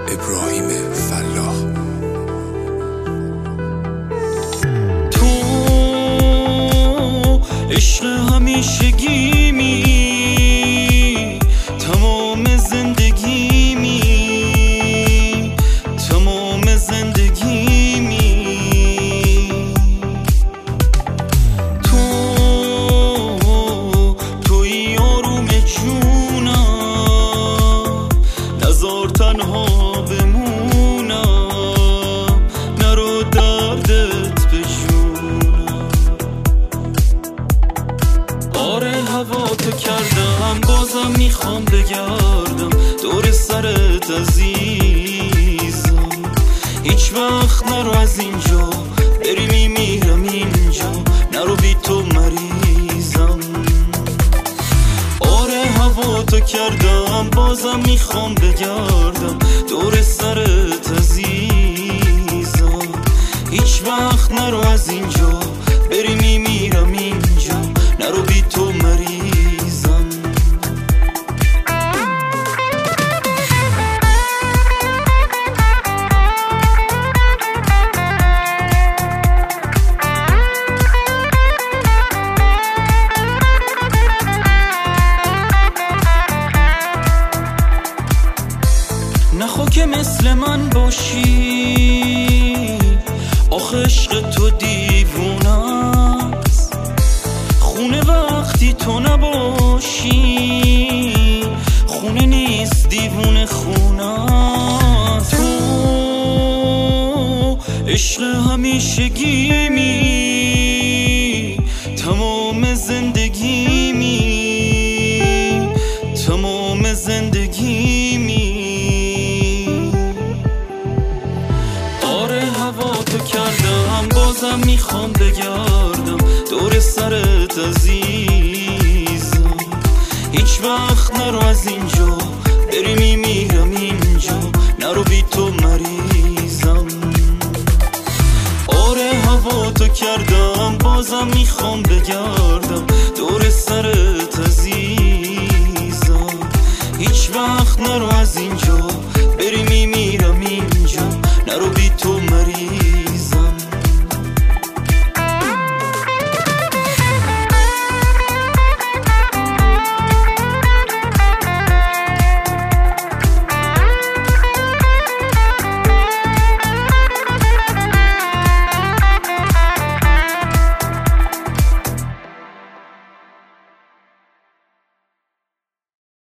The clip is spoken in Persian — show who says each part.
Speaker 1: ابراهیم فلاح.
Speaker 2: تو عشق همیشگیمی، تمام زندگیمی، تمام زندگیمی. توی آروم جونم، نذار تنها بمونم، نرو دردت به جونم. آره هوا تو کردم، بازم میخوام بگردم دور سرت عزیزم. هیچ وقت نرو از اینجا، بری میمیرم اینجا، نرو بی تو مریضم. آره هوا تو کردم، بازم میخوام بگردم دور سرت عزیزم. هیچ وقت نرو از اینجا، بری میمیرم اینجا، نرو بی تو مریضم. نخوا که مثل من باشی، آخه عشق تو دیوونه است. خونه وقتی تو نباشی، خونه نیست دیوونه خونه است. تو عشق همیشگیمی، تمام زندگیمی، تمام زندگیمی. تو کردم، بازم میخوام بگردم دور سرت عزیزم. هیچ وقت نرو از اینجا، بری میمیرم اینجا، نرو بی تو مریضم. آره هوا تو کردم، بازم میخوام بگردم دور سرت عزیزم. هیچ وقت نرو از اینجا،